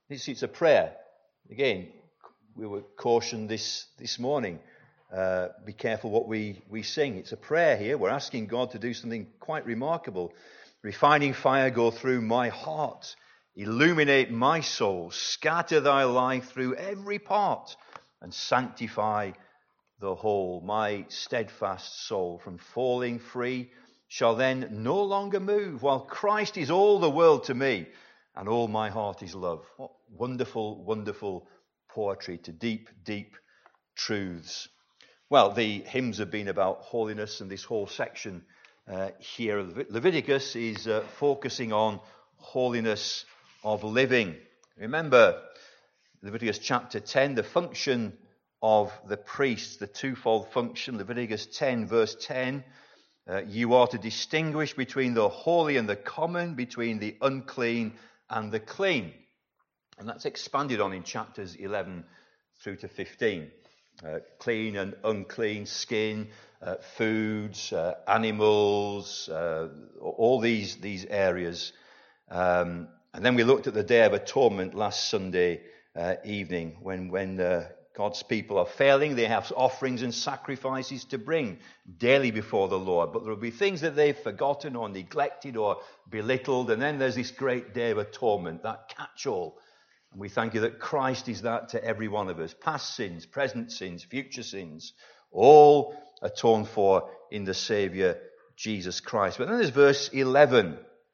It's a prayer. Again, we were cautioned this morning. Be careful what we sing. It's a prayer here. We're asking God to do something quite remarkable. Refining fire go through my heart. Illuminate my soul. Scatter thy life through every part and sanctify the whole. My steadfast soul from falling free shall then no longer move, while Christ is all the world to me and all my heart is love. What wonderful, wonderful poetry to deep, deep truths. Well, the hymns have been about holiness, and this whole section here of Leviticus is focusing on holiness of living. Remember, Leviticus chapter 10, the function of the priests, the twofold function. Leviticus 10, verse 10, you are to distinguish between the holy and the common, between the unclean and the clean. And that's expanded on in chapters 11 through to 15. Clean and unclean, skin, foods, animals, all these areas. And then we looked at the Day of Atonement last Sunday evening when God's people are failing. They have offerings and sacrifices to bring daily before the Lord. But there will be things that they've forgotten or neglected or belittled. And then there's this great Day of Atonement, that catch-all. And we thank you that Christ is that to every one of us. Past sins, present sins, future sins, all atoned for in the Saviour, Jesus Christ. But then there's verse 11.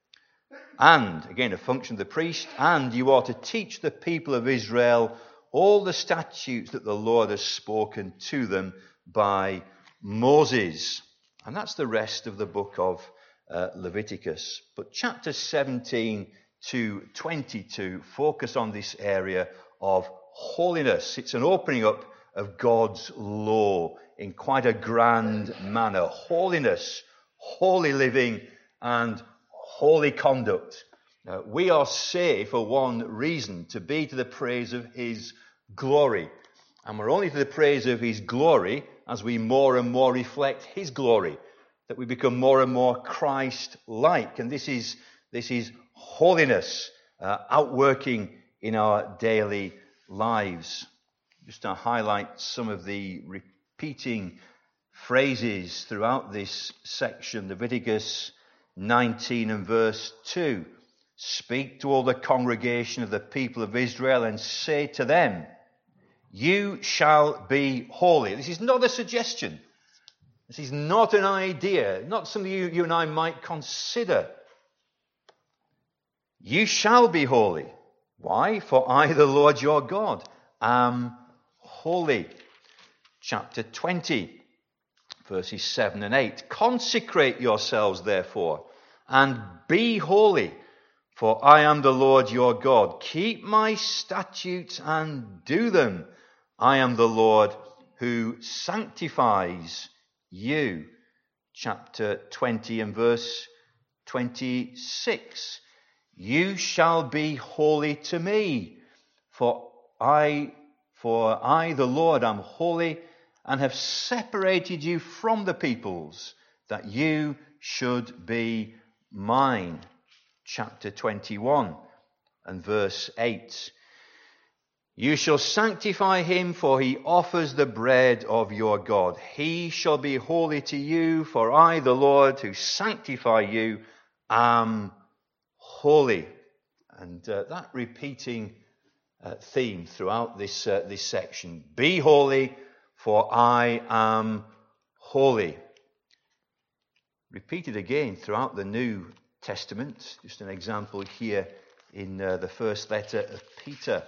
And, again, a function of the priest, and you are to teach the people of Israel all the statutes that the Lord has spoken to them by Moses. And that's the rest of the book of Leviticus. But chapter 17 to 22 focus on this area of holiness. It's an opening up of God's law in quite a grand manner. Holiness, holy living, and holy conduct. We are saved for one reason, to be to the praise of his glory. And we're only to the praise of his glory as we more and more reflect his glory, that we become more and more Christ-like. And this is holiness outworking in our daily lives. Just to highlight some of the repeating phrases throughout this section. Leviticus 19 and verse 2. Speak to all the congregation of the people of Israel and say to them, you shall be holy. This is not a suggestion. This is not an idea, not something you and I might consider. You shall be holy. Why? For I, the Lord your God, am holy. Chapter 20, verses 7 and 8. Consecrate yourselves, therefore, and be holy, for I am the Lord your God. Keep my statutes and do them. I am the Lord who sanctifies you. Chapter 20 and verse 26. You shall be holy to me, for I, the Lord, am holy, and have separated you from the peoples, that you should be mine. Chapter 21 and verse 8. You shall sanctify him, for he offers the bread of your God. He shall be holy to you, for I, the Lord, who sanctify you, am holy. And that repeating theme throughout this section. Be holy, for I am holy. Repeated again throughout the New Testament. Just an example here in the first letter of Peter.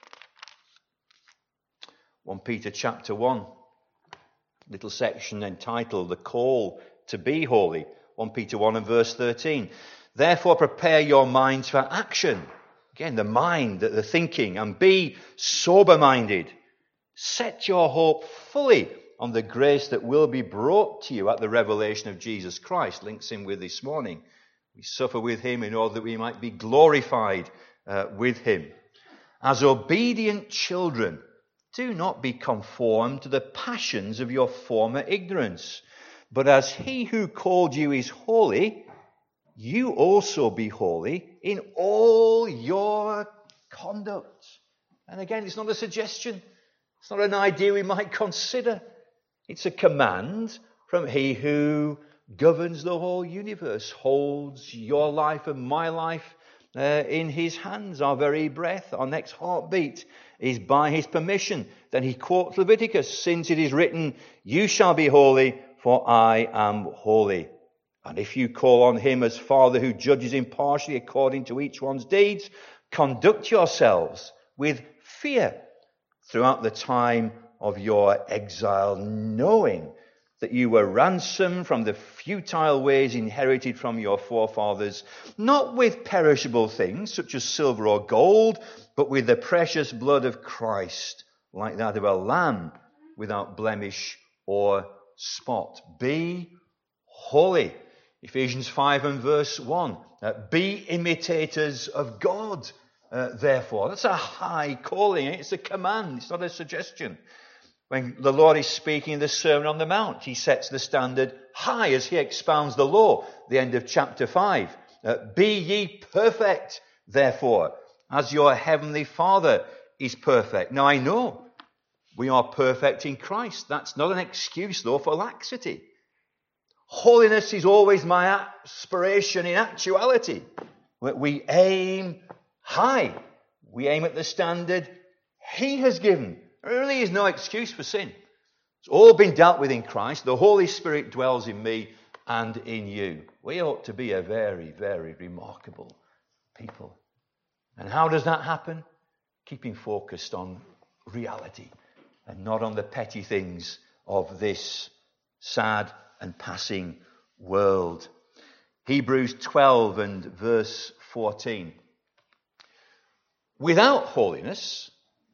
1 Peter chapter 1. Little section entitled The Call to Be Holy. 1 Peter 1 and verse 13. Therefore prepare your minds for action. Again, the mind, the thinking, and be sober-minded. Set your hope fully on the grace that will be brought to you at the revelation of Jesus Christ. Links in with this morning. We suffer with him in order that we might be glorified with him. As obedient children, do not be conformed to the passions of your former ignorance. But as he who called you is holy, you also be holy in all your conduct. And again, it's not a suggestion. It's not an idea we might consider. It's a command from he who governs the whole universe, holds your life and my life in his hands. Our very breath, our next heartbeat is by his permission. Then he quotes Leviticus, since it is written, you shall be holy, for I am holy. And if you call on him as Father who judges impartially according to each one's deeds, conduct yourselves with fear throughout the time of your exile, knowing that you were ransomed from the futile ways inherited from your forefathers, not with perishable things such as silver or gold, but with the precious blood of Christ, like that of a lamb without blemish or spot. Be holy. Ephesians 5 and verse 1. Be imitators of God, therefore. That's a high calling. It's a command. It's not a suggestion. When the Lord is speaking in the Sermon on the Mount, he sets the standard high as he expounds the law. The end of chapter 5. Be ye perfect, therefore, as your heavenly Father is perfect. Now I know we are perfect in Christ. That's not an excuse, though, for laxity. Holiness is always my aspiration in actuality. We aim high. We aim at the standard he has given. There really is no excuse for sin. It's all been dealt with in Christ. The Holy Spirit dwells in me and in you. We ought to be a very, very remarkable people. And how does that happen? Keeping focused on reality and not on the petty things of this sad and passing world. Hebrews 12 and verse 14. Without holiness,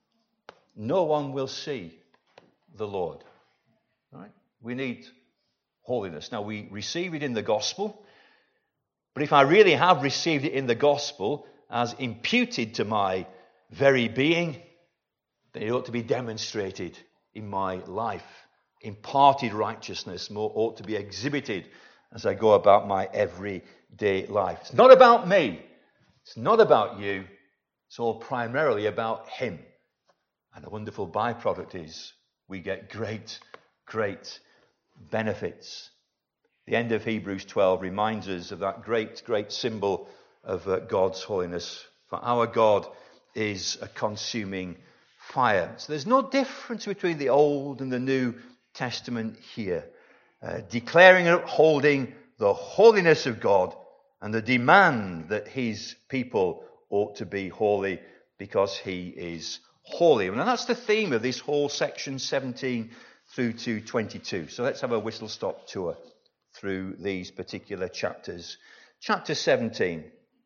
no one will see the Lord. Right? We need holiness. Now, we receive it in the gospel, but if I really have received it in the gospel as imputed to my very being, then it ought to be demonstrated in my life. Imparted righteousness ought to be exhibited as I go about my everyday life. It's not about me. It's not about you. It's all primarily about him. And the wonderful byproduct is we get great, great benefits. The end of Hebrews 12 reminds us of that great, great symbol of God's holiness. For our God is a consuming fire. So there's no difference between the Old and the New Testament here. Declaring and upholding the holiness of God and the demand that his people ought to be holy because he is holy. And that's the theme of this whole section 17 through to 22. So let's have a whistle-stop tour through these particular chapters. Chapter 17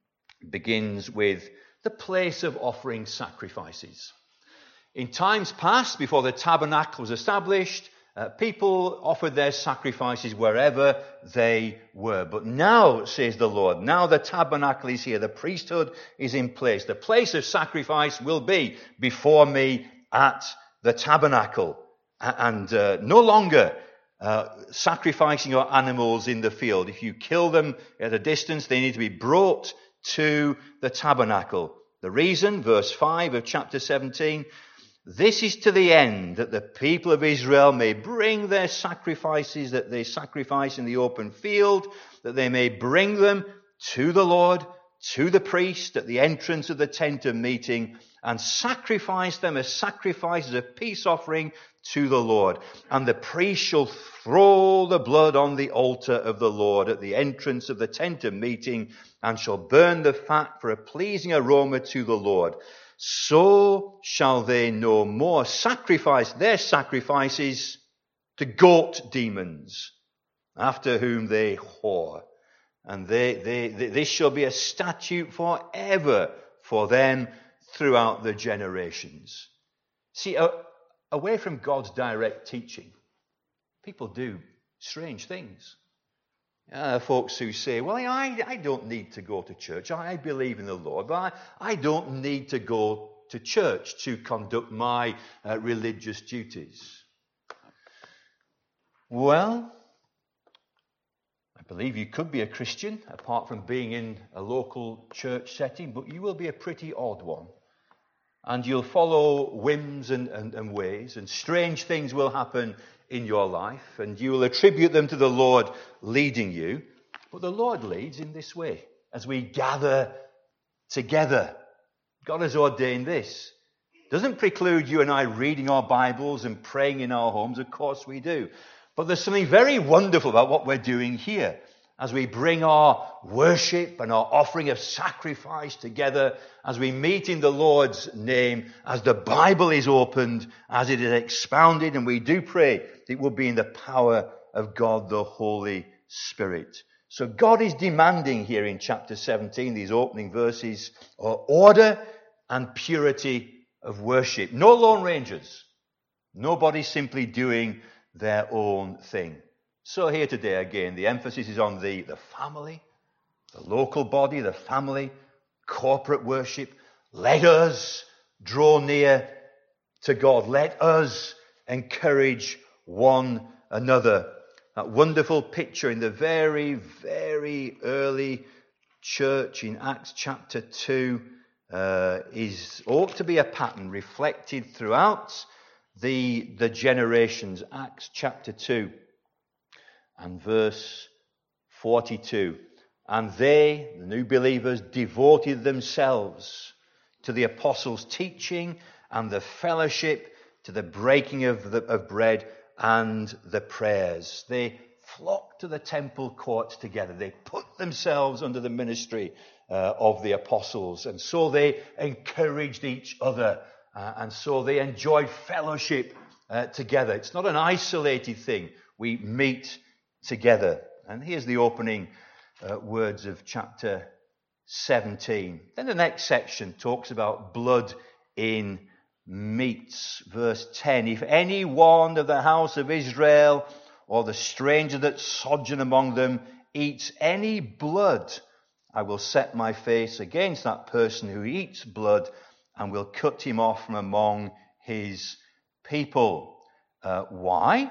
begins with the place of offering sacrifices. In times past, before the tabernacle was established, people offered their sacrifices wherever they were. But now, says the Lord, now the tabernacle is here. The priesthood is in place. The place of sacrifice will be before me at the tabernacle. And no longer sacrificing your animals in the field. If you kill them at a distance, they need to be brought to the tabernacle. The reason, verse 5 of chapter 17, this is to the end that the people of Israel may bring their sacrifices that they sacrifice in the open field, that they may bring them to the Lord, to the priest at the entrance of the tent of meeting, and sacrifice them as sacrifices of peace offering to the Lord. And the priest shall throw the blood on the altar of the Lord at the entrance of the tent of meeting, and shall burn the fat for a pleasing aroma to the Lord. So shall they no more sacrifice their sacrifices to goat demons, after whom they whore. And this shall be a statute forever for them throughout the generations. See, away from God's direct teaching, people do strange things. Folks who say, well, I don't need to go to church. I believe in the Lord, but I don't need to go to church to conduct my religious duties. Well, I believe you could be a Christian, apart from being in a local church setting, but you will be a pretty odd one and you'll follow whims and ways, and strange things will happen in your life, and you will attribute them to the Lord leading you. But the Lord leads in this way, as we gather together. God has ordained this. Doesn't preclude you and I reading our Bibles and praying in our homes. Of course we do. But there's something very wonderful about what we're doing here as we bring our worship and our offering of sacrifice together, as we meet in the Lord's name, as the Bible is opened, as it is expounded, and we do pray it will be in the power of God the Holy Spirit. So God is demanding here in chapter 17, these opening verses, order and purity of worship. No Lone Rangers. Nobody simply doing their own thing. So here today again, the emphasis is on the family, the local body, the family, corporate worship. Let us draw near to God. Let us encourage one another. That wonderful picture in the very, very early church in Acts chapter 2 ought to be a pattern reflected throughout the generations. Acts chapter 2 and verse 42. And they, the new believers, devoted themselves to the apostles' teaching and the fellowship, to the breaking of bread and the prayers. They flocked to the temple courts together. They put themselves under the ministry of the apostles. And so they encouraged each other. And so they enjoyed fellowship together. It's not an isolated thing. We meet together. And here's the opening words of chapter 17. Then the next section talks about blood in meats. Verse 10. If any one of the house of Israel or the stranger that sojourn among them eats any blood, I will set my face against that person who eats blood and will cut him off from among his people. Why?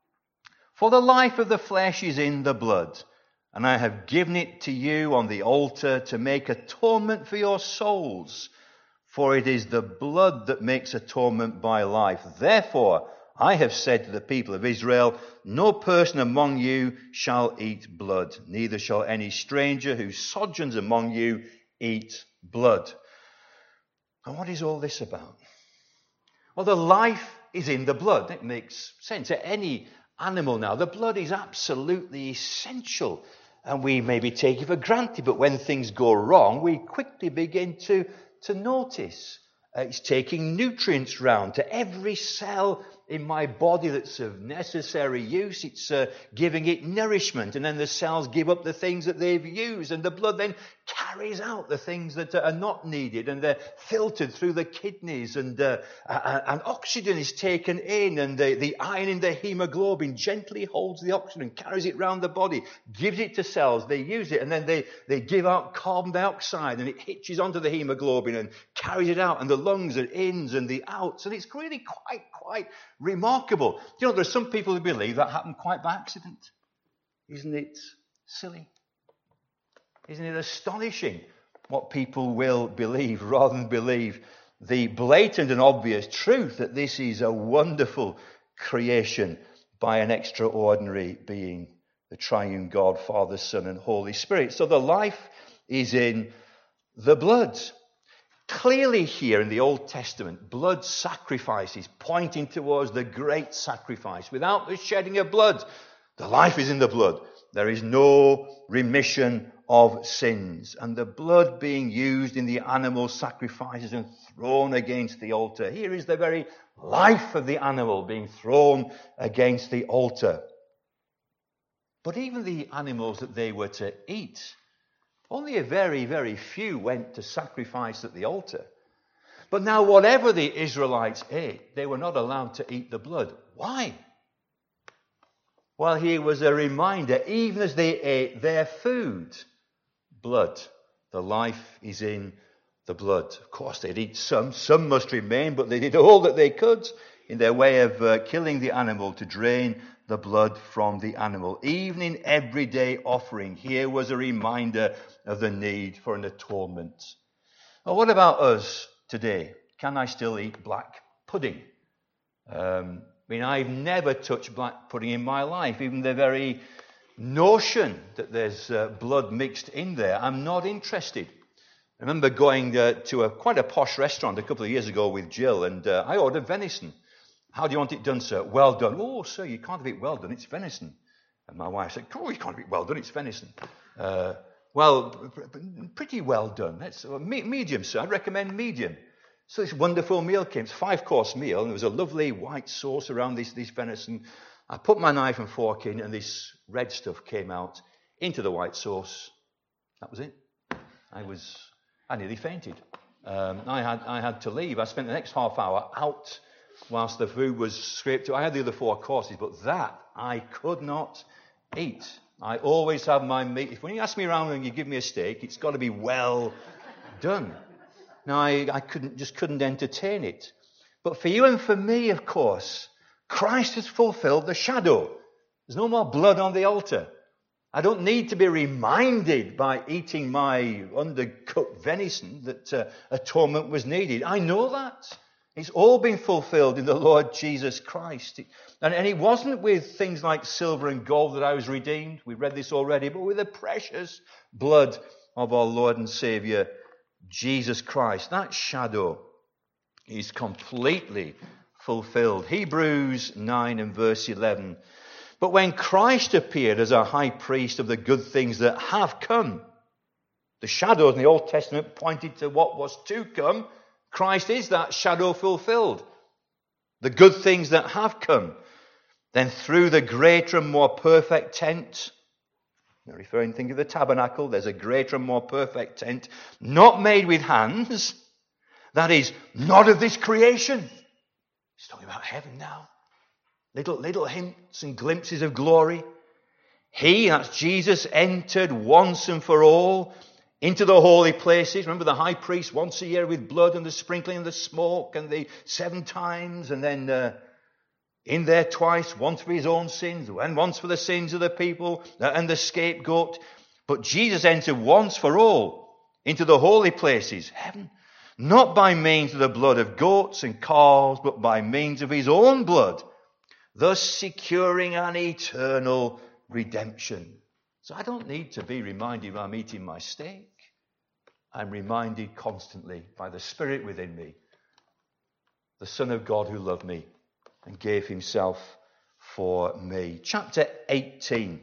For the life of the flesh is in the blood, and I have given it to you on the altar to make atonement for your souls. For it is the blood that makes atonement by life. Therefore, I have said to the people of Israel, no person among you shall eat blood, neither shall any stranger who sojourns among you eat blood. And what is all this about? Well, the life is in the blood. It makes sense. Any animal now, the blood is absolutely essential. And we maybe take it for granted, but when things go wrong, we quickly begin to notice. It's taking nutrients round to every cell in my body that's of necessary use. It's giving it nourishment, and then the cells give up the things that they've used, and the blood then carries out the things that are not needed, and they're filtered through the kidneys, and oxygen is taken in, and the iron in the hemoglobin gently holds the oxygen and carries it round the body, gives it to cells, they use it, and then they give out carbon dioxide, and it hitches onto the hemoglobin and carries it out, and the lungs are ins and the outs, and it's really quite remarkable. You know, there are some people who believe that happened quite by accident. Isn't it silly? Isn't it astonishing what people will believe rather than believe the blatant and obvious truth that this is a wonderful creation by an extraordinary being, the triune God, Father, Son, and Holy Spirit. So the life is in the blood. Clearly here in the Old Testament, blood sacrifices pointing towards the great sacrifice. Without the shedding of blood, the life is in the blood. There is no remission of sins. And the blood being used in the animal sacrifices and thrown against the altar. Here is the very life of the animal being thrown against the altar. But even the animals that they were to eat, only a very, very few went to sacrifice at the altar. But now whatever the Israelites ate, they were not allowed to eat the blood. Why? Well, here was a reminder, even as they ate their food, blood, the life is in the blood. Of course, they'd eat some must remain, but they did all that they could in their way of killing the animal to drain the blood from the animal. Even in everyday offering, here was a reminder of the need for an atonement. Well, what about us today? can I still eat black pudding? I've never touched black pudding in my life. Even the very notion that there's blood mixed in there, I'm not interested. I remember going to quite a posh restaurant a couple of years ago with Jill, and I ordered venison. How do you want it done, sir? Well done. Oh, sir, you can't have it well done. It's venison. And my wife said, oh, you can't have it well done. It's venison. Well, pretty well done. That's medium, sir. I'd recommend medium. So this wonderful meal came. It's a 5-course meal, and there was a lovely white sauce around this venison. I put my knife and fork in, and this red stuff came out into the white sauce. That was it. I nearly fainted. I had to leave. I spent the next half hour out whilst the food was scraped. I had the other 4 courses, but that I could not eat. I always have my meat. When you ask me around and you give me a steak, it's got to be well done. Now, I couldn't entertain it. But for you and for me, of course, Christ has fulfilled the shadow. There's no more blood on the altar. I don't need to be reminded by eating my undercooked venison that atonement was needed. I know that. It's all been fulfilled in the Lord Jesus Christ. And it wasn't with things like silver and gold that I was redeemed. We read this already. But with the precious blood of our Lord and Saviour, Jesus Christ. That shadow is completely fulfilled. Hebrews 9 and verse 11. But when Christ appeared as a high priest of the good things that have come, the shadows in the Old Testament pointed to what was to come. Christ is that shadow fulfilled. The good things that have come. Then through the greater and more perfect tent, think of the tabernacle, there's a greater and more perfect tent, not made with hands, that is, not of this creation. He's talking about heaven now. Little hints and glimpses of glory. He, that's Jesus, entered once and for all into the holy places. Remember the high priest once a year with blood and the sprinkling of the smoke and the 7 times, and then in there twice, once for his own sins and once for the sins of the people and the scapegoat. But Jesus entered once for all into the holy places, heaven, not by means of the blood of goats and calves, but by means of his own blood, thus securing an eternal redemption. So I don't need to be reminded when I'm eating my steak. I'm reminded constantly by the Spirit within me, the Son of God who loved me and gave himself for me. Chapter 18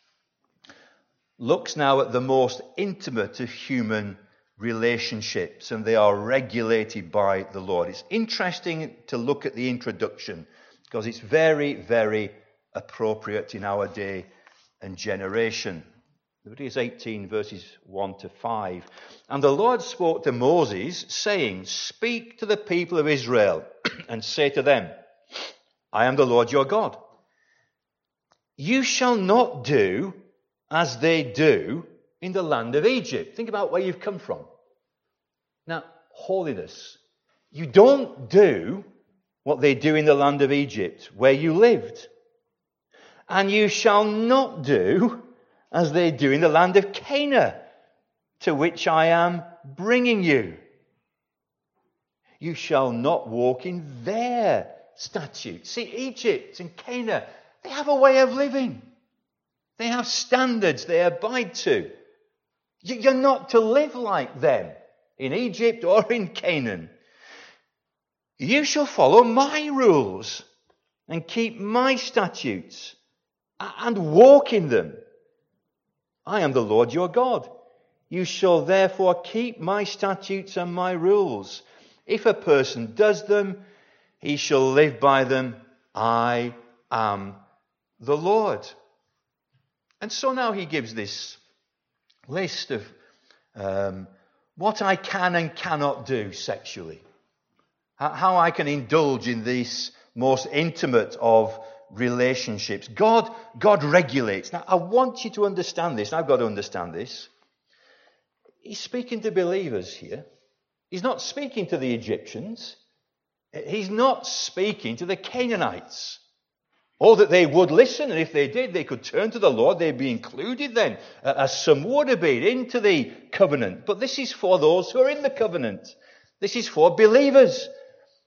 looks now at the most intimate of human relationships, and they are regulated by the Lord. It's interesting to look at the introduction because it's very, very appropriate in our day and generation. Leviticus 18 verses 1 to 5. And the Lord spoke to Moses, saying, speak to the people of Israel and say to them, I am the Lord your God. You shall not do as they do in the land of Egypt. Think about where you've come from. Now, holiness. You don't do what they do in the land of Egypt, where you lived. And you shall not do as they do in the land of Canaan, to which I am bringing you. You shall not walk in their statutes. See, Egypt and Canaan, they have a way of living. They have standards they abide to. You're not to live like them in Egypt or in Canaan. You shall follow my rules and keep my statutes and walk in them. I am the Lord your God. You shall therefore keep my statutes and my rules. If a person does them, he shall live by them. I am the Lord. And so now he gives this list of what I can and cannot do sexually. How I can indulge in this most intimate of relationships. God regulates. Now, I want you to understand this. I've got to understand this. He's speaking to believers here. He's not speaking to the Egyptians. He's not speaking to the Canaanites. Or that they would listen, and if they did, they could turn to the Lord. They'd be included then, as some would have been, into the covenant. But this is for those who are in the covenant. This is for believers.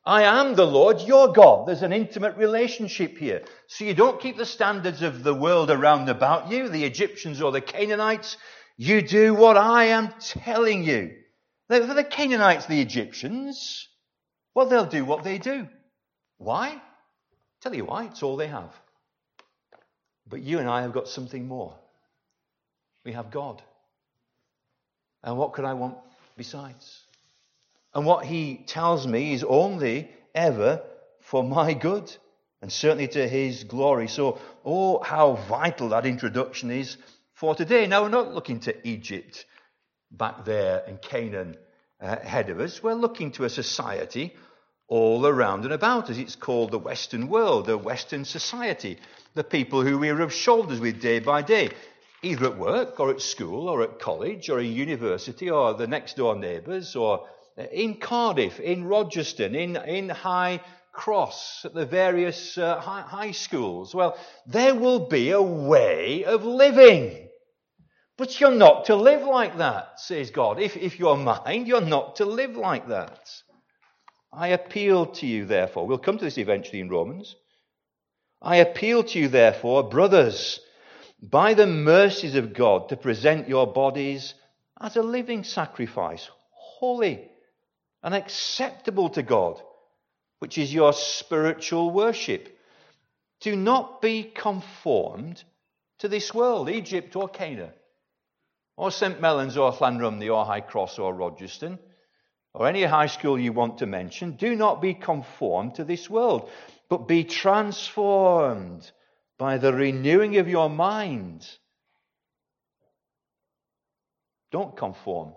I am the Lord your God. There's an intimate relationship here. So you don't keep the standards of the world around about you, the Egyptians or the Canaanites. You do what I am telling you. For the Canaanites, the Egyptians, well, they'll do what they do. Why? Tell you why. It's all they have. But you and I have got something more. We have God. And what could I want besides? And what he tells me is only ever for my good and certainly to his glory. So, oh, how vital that introduction is for today. Now, we're not looking to Egypt back there and Canaan ahead of us. We're looking to a society all around and about us. It's called the Western world, the Western society, the people who we rub shoulders with day by day, either at work or at school or at college or in university or the next door neighbours or in Cardiff, in Rogerstone, in High Cross, at the various high schools. Well, there will be a way of living. But you're not to live like that, says God. If you're mine, you're not to live like that. I appeal to you, therefore. We'll come to this eventually in Romans. I appeal to you, therefore, brothers, by the mercies of God, to present your bodies as a living sacrifice, holy and acceptable to God, which is your spiritual worship. Do not be conformed to this world, Egypt or Canaan, or St. Mellons or Llanrumney or High Cross or Rogerstone, or any high school you want to mention. Do not be conformed to this world, but be transformed by the renewing of your mind. Don't conform.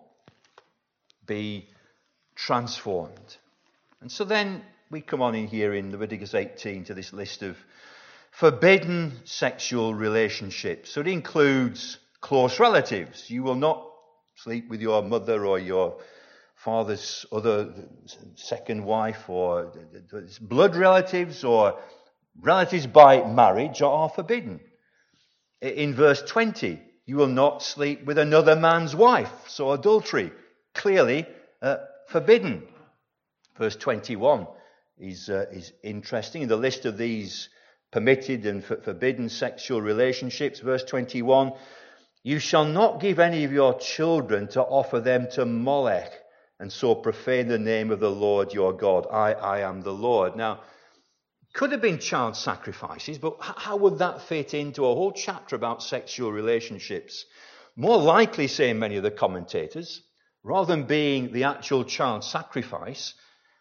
Be transformed. And so then we come on in here in Leviticus 18 to this list of forbidden sexual relationships. So it includes close relatives. You will not sleep with your mother or your father's other second wife, or blood relatives or relatives by marriage are forbidden. In verse 20, you will not sleep with another man's wife. So adultery, clearly forbidden. Verse 21 is interesting. In the list of these permitted and forbidden sexual relationships, verse 21, you shall not give any of your children to offer them to Molech, and so profane the name of the Lord your God. I am the Lord. Now, could have been child sacrifices, but how would that fit into a whole chapter about sexual relationships? More likely, say many of the commentators, rather than being the actual child sacrifice,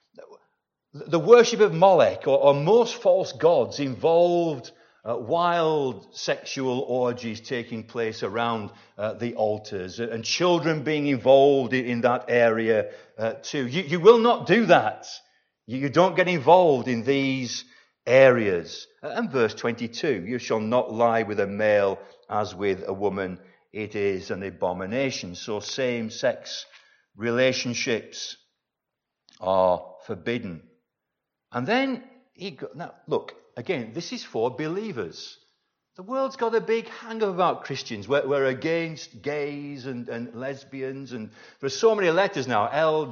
the worship of Molech or most false gods involved wild sexual orgies taking place around the altars and children being involved in that area too. You will not do that. You don't get involved in these areas. And verse 22, you shall not lie with a male as with a woman. It is an abomination. So same-sex relationships are forbidden. And then, now look, again, this is for believers. The world's got a big hang about Christians. We're against gays and lesbians, and there's so many letters now,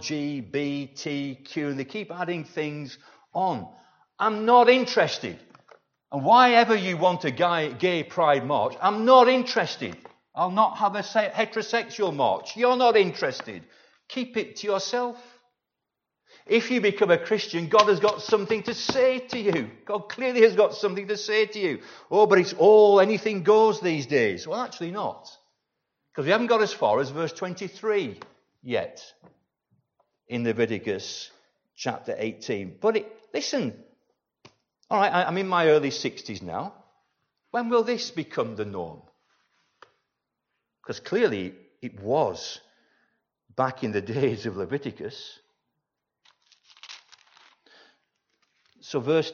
LGBTQ, and they keep adding things on. I'm not interested. And why ever you want a gay pride march, I'm not interested. I'll not have a heterosexual march. You're not interested. Keep it to yourself. If you become a Christian, God has got something to say to you. God clearly has got something to say to you. Oh, but it's all, anything goes these days. Well, actually not. Because we haven't got as far as verse 23 yet in Leviticus chapter 18. But listen, all right, I'm in my early 60s now. When will this become the norm? Because clearly it was back in the days of Leviticus. So verse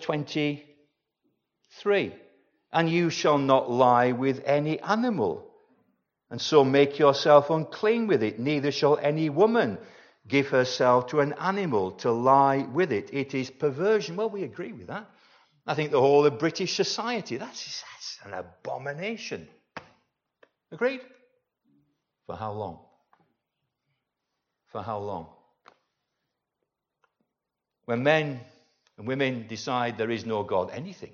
23, and you shall not lie with any animal, and so make yourself unclean with it. Neither shall any woman give herself to an animal to lie with it. It is perversion. Well, we agree with that. I think the whole of British society, that's an abomination. Agreed? For how long? For how long? When men and women decide there is no God,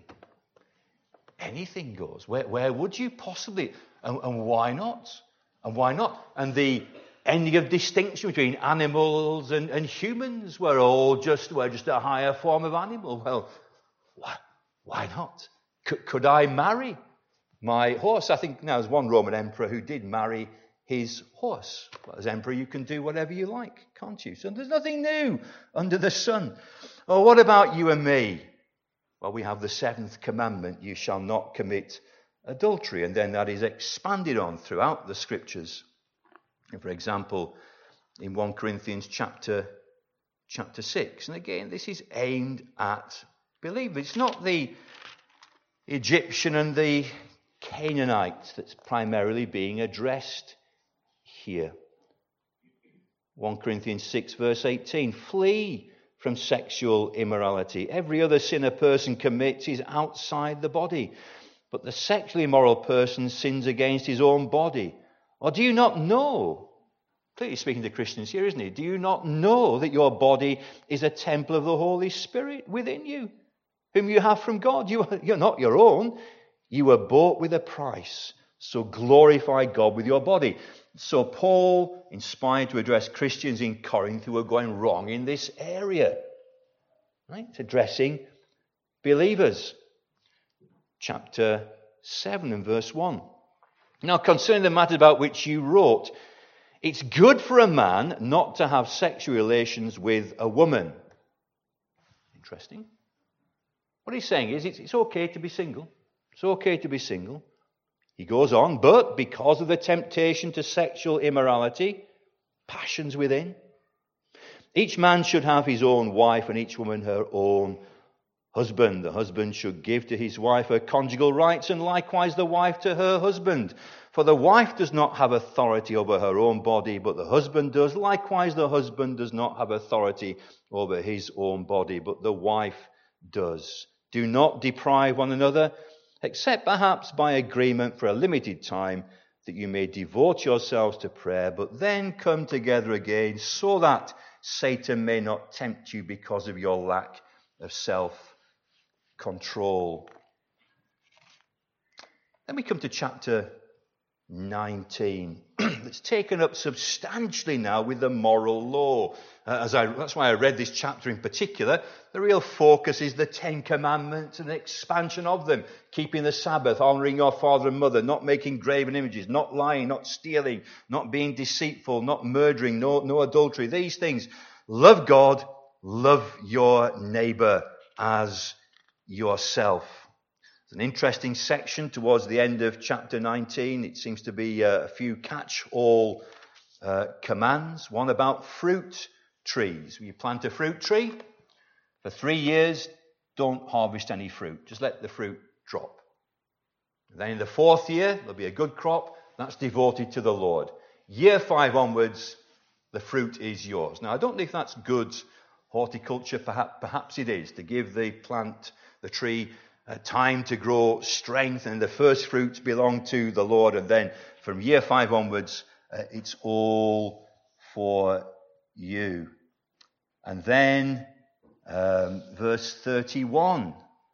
anything goes. Where would you possibly, and why not? And why not? And the ending of distinction between animals and humans, we're just a higher form of animal. Well, why not? Could I marry my horse? I think now there's one Roman emperor who did marry his horse. Well, as emperor, you can do whatever you like, can't you? So there's nothing new under the sun. Oh, what about you and me? Well, we have the 7th commandment, you shall not commit adultery. And then that is expanded on throughout the scriptures. And for example, in 1 Corinthians chapter 6. And again, this is aimed at believers. It's not the Egyptian and the Canaanite that's primarily being addressed here. 1 Corinthians 6 verse 18, flee from sexual immorality. Every other sin a person commits is outside the body, but the sexually immoral person sins against his own body. Or do you not know, clearly speaking to Christians here, isn't he? Do you not know that your body is a temple of the Holy Spirit within you, whom you have from God? You're not your own. You were bought with a price. So glorify God with your body. So Paul, inspired to address Christians in Corinth who were going wrong in this area. Right? It's addressing believers. Chapter 7 and verse 1. Now, concerning the matter about which you wrote, it's good for a man not to have sexual relations with a woman. Interesting. What he's saying is it's okay to be single. It's okay to be single. He goes on, but because of the temptation to sexual immorality, passions within, each man should have his own wife and each woman her own husband. The husband should give to his wife her conjugal rights and likewise the wife to her husband. For the wife does not have authority over her own body, but the husband does. Likewise, the husband does not have authority over his own body, but the wife does. Do not deprive one another, except perhaps by agreement for a limited time, that you may devote yourselves to prayer, but then come together again, so that Satan may not tempt you because of your lack of self-control. Then we come to chapter 19. It's taken up substantially now with the moral law. That's why I read this chapter in particular. The real focus is the 10 Commandments and the expansion of them. Keeping the Sabbath, honouring your father and mother, not making graven images, not lying, not stealing, not being deceitful, not murdering, no adultery. These things. Love God, love your neighbour as yourself. It's an interesting section towards the end of chapter 19. It seems to be a few catch-all commands. One about fruit trees. When you plant a fruit tree, for 3 years, don't harvest any fruit. Just let the fruit drop. Then in the 4th year, there'll be a good crop. That's devoted to the Lord. Year 5 onwards, the fruit is yours. Now, I don't think that's good horticulture. Perhaps it is, to give the plant, the tree, time to grow strength, and the first fruits belong to the Lord, and then from year 5 onwards, it's all for you. And then verse 31,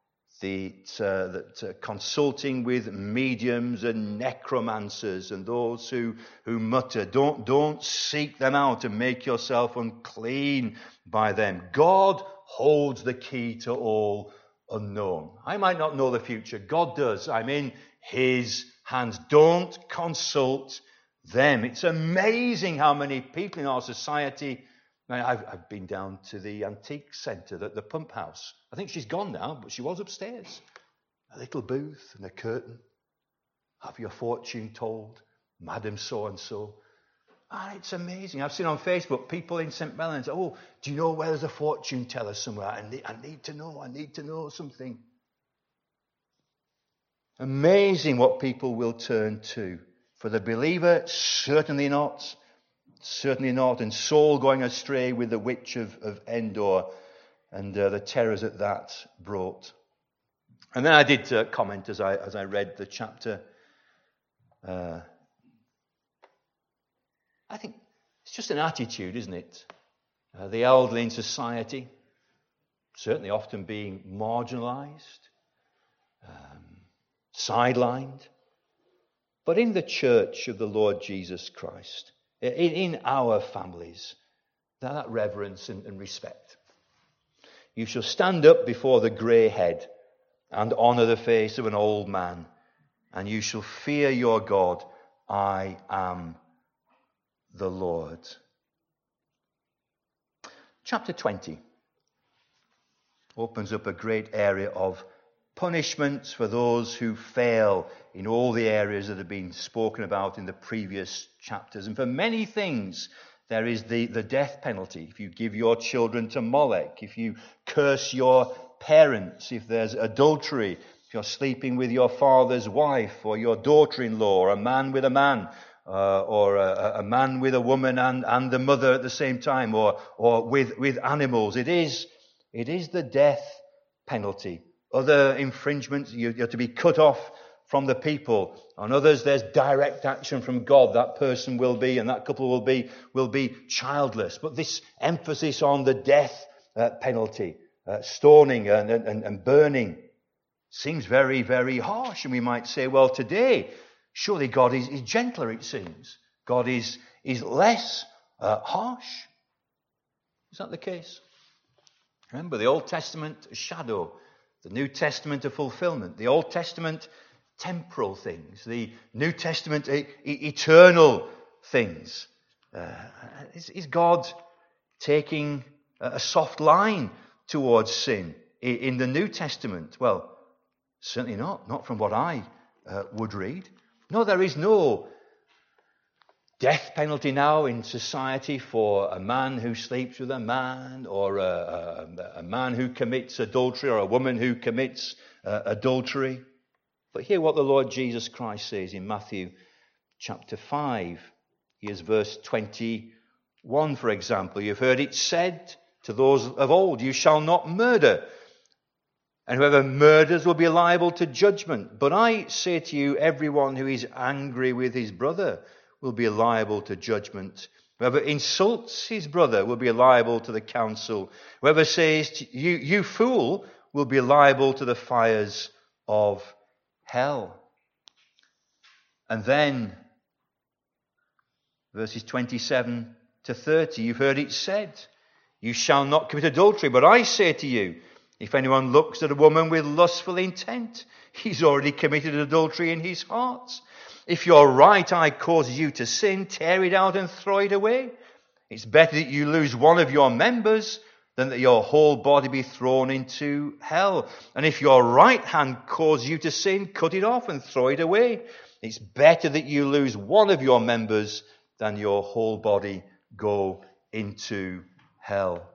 that consulting with mediums and necromancers and those who mutter, don't seek them out and make yourself unclean by them. God holds the key to all unknown. I might not know the future. God does. I'm in his hands. Don't consult them. It's amazing how many people in our society. I've been down to the antique centre, the pump house. I think she's gone now, but she was upstairs. A little booth and a curtain. Have your fortune told, Madam So-and-so. And it's amazing. I've seen on Facebook people in St. Mellons. Oh, do you know where there's a fortune teller somewhere? I need to know something. Amazing what people will turn to. For the believer, certainly not. Certainly not. And Saul going astray with the witch of Endor and the terrors that brought. And then I did comment as I read the chapter. I think it's just an attitude, isn't it? The elderly in society certainly often being marginalized, sidelined. But in the church of the Lord Jesus Christ, in our families, that reverence and respect. You shall stand up before the grey head and honour the face of an old man, and you shall fear your God. I am the Lord. Chapter 20 opens up a great area of punishments for those who fail in all the areas that have been spoken about in the previous chapters. And for many things, there is the death penalty. If you give your children to Molech, if you curse your parents, if there's adultery, if you're sleeping with your father's wife or your daughter-in-law, or a man with a man, or a man with a woman and the mother at the same time, or with animals. It is the death penalty. Other infringements, you're to be cut off from the people. On others, there's direct action from God. That person will be, and that couple will be childless. But this emphasis on the death penalty, stoning and burning, seems very, very harsh. And we might say, well, today, surely God is gentler, it seems. God is less harsh. Is that the case? Remember, the Old Testament, a shadow. The New Testament, a fulfillment. The Old Testament, temporal things. The New Testament, eternal things. Is God taking a soft line towards sin in the New Testament? Well, certainly not. Not from what I would read. No, there is no death penalty now in society for a man who sleeps with a man, or a man who commits adultery, or a woman who commits adultery. But hear what the Lord Jesus Christ says in Matthew chapter 5. Here's verse 21, for example. You've heard it said to those of old, you shall not murder, and whoever murders will be liable to judgment. But I say to you, everyone who is angry with his brother will be liable to judgment. Whoever insults his brother will be liable to the council. Whoever says to you fool, will be liable to the fires of hell. And then, verses 27 to 30, you've heard it said, you shall not commit adultery. But I say to you, if anyone looks at a woman with lustful intent, he's already committed adultery in his heart. If your right eye causes you to sin, tear it out and throw it away. It's better that you lose one of your members than that your whole body be thrown into hell. And if your right hand causes you to sin, cut it off and throw it away. It's better that you lose one of your members than your whole body go into hell.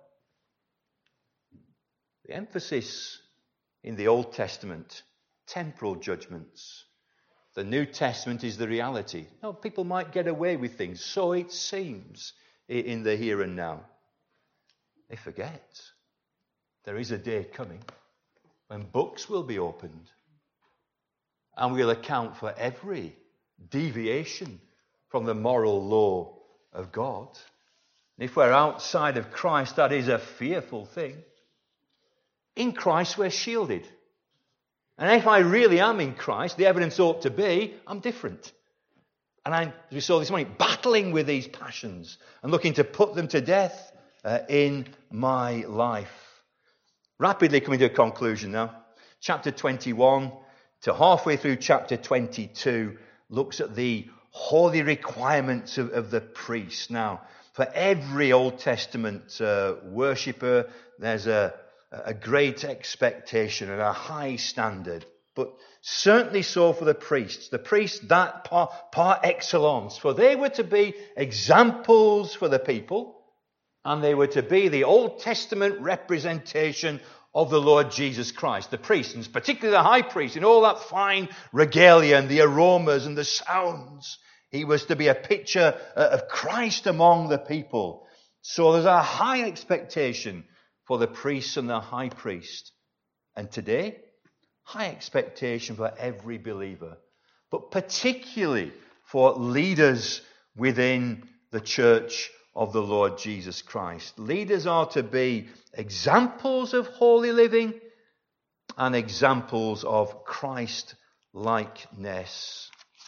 The emphasis in the Old Testament, temporal judgments. The New Testament is the reality. No, people might get away with things, so it seems, in the here and now. They forget there is a day coming when books will be opened and we'll account for every deviation from the moral law of God. And if we're outside of Christ, that is a fearful thing. In Christ, we're shielded. And if I really am in Christ, the evidence ought to be, I'm different. And I'm, as we saw this morning, battling with these passions and looking to put them to death in my life. Rapidly coming to a conclusion now. Chapter 21 to halfway through chapter 22 looks at the holy requirements of the priest. Now, for every Old Testament worshipper, there's a great expectation and a high standard, but certainly so for the priests. The priests, that par excellence, for they were to be examples for the people, and they were to be the Old Testament representation of the Lord Jesus Christ. The priests, and particularly the high priest, in all that fine regalia and the aromas and the sounds, he was to be a picture of Christ among the people. So there's a high expectation for the priests and the high priest. And today, high expectation for every believer, but particularly for leaders within the church of the Lord Jesus Christ. Leaders are to be examples of holy living and examples of Christ-likeness.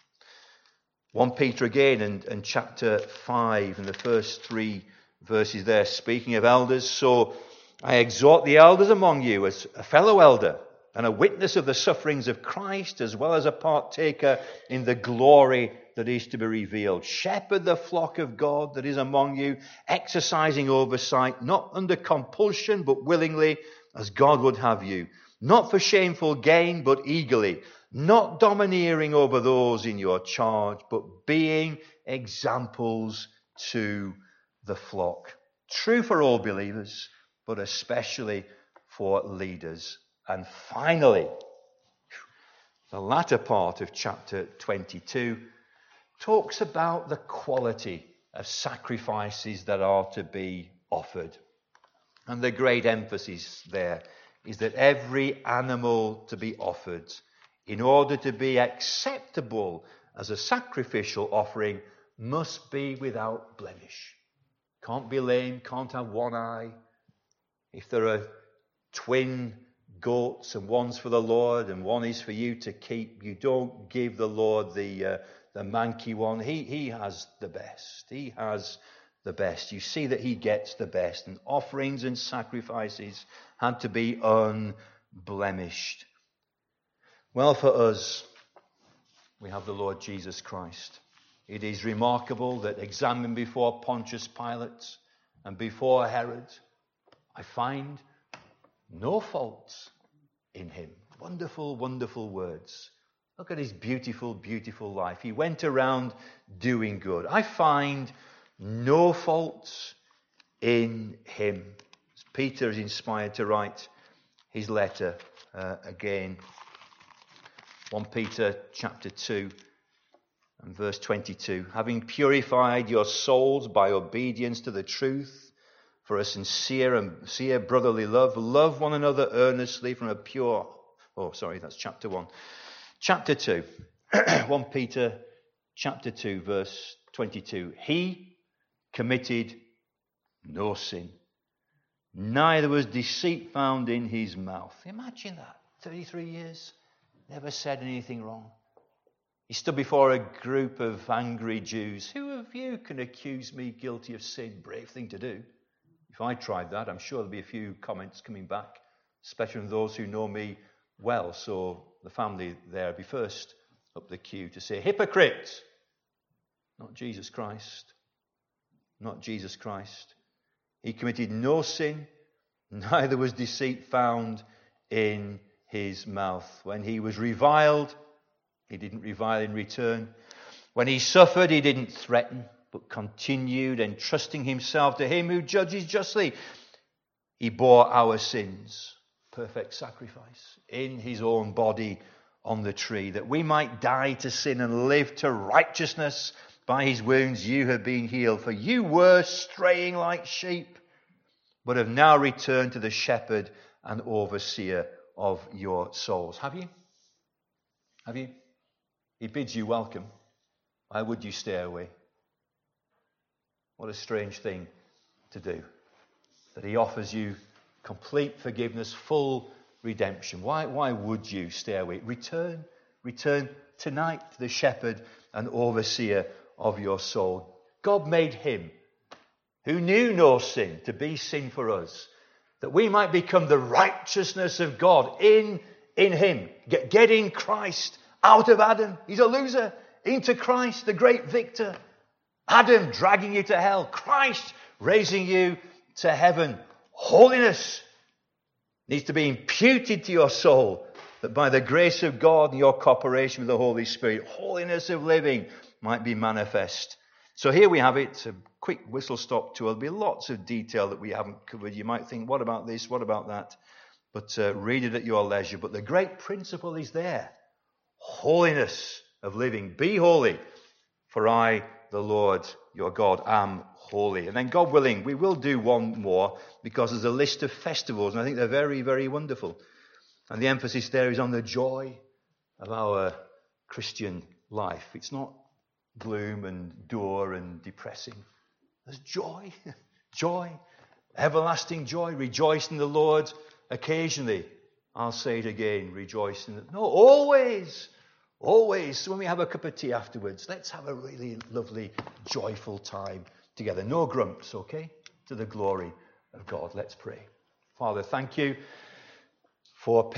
1 Peter again and chapter 5 and the first 3 verses there, speaking of elders. So I exhort the elders among you as a fellow elder and a witness of the sufferings of Christ, as well as a partaker in the glory that is to be revealed. Shepherd the flock of God that is among you, exercising oversight, not under compulsion, but willingly, as God would have you. Not for shameful gain, but eagerly. Not domineering over those in your charge, but being examples to the flock. True for all believers, but especially for leaders. And finally, the latter part of chapter 22 talks about the quality of sacrifices that are to be offered. And the great emphasis there is that every animal to be offered, in order to be acceptable as a sacrificial offering, must be without blemish. Can't be lame, can't have one eye. If there are twin goats and one's for the Lord and one is for you to keep, you don't give the Lord the manky one. He has the best. He has the best. You see that he gets the best. And offerings and sacrifices had to be unblemished. Well, for us, we have the Lord Jesus Christ. It is remarkable that examined before Pontius Pilate and before Herod, I find no faults in him. Wonderful, wonderful words. Look at his beautiful, beautiful life. He went around doing good. I find no faults in him. Peter is inspired to write his letter again. 1 Peter chapter 2 and verse 22. Having purified your souls by obedience to the truth, for a sincere brotherly love, love one another earnestly from a pure... that's chapter 1. Chapter 2. 1 Peter chapter 2 verse 22. He committed no sin, neither was deceit found in his mouth. Imagine that. 33 years, never said anything wrong. He stood before a group of angry Jews. Who of you can accuse me guilty of sin? Brave thing to do. If I tried that, I'm sure there'll be a few comments coming back, especially from those who know me well. So the family there will be first up the queue to say, hypocrite! Not Jesus Christ. Not Jesus Christ. He committed no sin, neither was deceit found in his mouth. When he was reviled, he didn't revile in return. When he suffered, he didn't threaten, but continued entrusting himself to him who judges justly. He bore our sins, perfect sacrifice, in his own body on the tree, that we might die to sin and live to righteousness. By his wounds you have been healed. For you were straying like sheep, but have now returned to the shepherd and overseer of your souls. Have you? Have you? He bids you welcome. Why would you stay away? What a strange thing to do. That he offers you complete forgiveness, full redemption. Why would you stay away? Return tonight to the shepherd and overseer of your soul. God made him who knew no sin to be sin for us, that we might become the righteousness of God in him. Get in Christ out of Adam. He's a loser. Into Christ, the great victor. Adam dragging you to hell. Christ raising you to heaven. Holiness needs to be imputed to your soul, that by the grace of God and your cooperation with the Holy Spirit, holiness of living might be manifest. So here we have it, a quick whistle-stop tour. There'll be lots of detail that we haven't covered. You might think, what about this, what about that? But read it at your leisure. But the great principle is there. Holiness of living. Be holy, for I, the Lord your God, am holy. And then, God willing, we will do one more, because there's a list of festivals, and I think they're very, very wonderful. And the emphasis there is on the joy of our Christian life. It's not gloom and dour and depressing. There's joy, joy, everlasting joy. Rejoice in the Lord occasionally. I'll say it again, rejoice in the... No, always, always. So when we have a cup of tea afterwards, let's have a really lovely, joyful time together. No grumps, okay? To the glory of God. Let's pray. Father, thank you for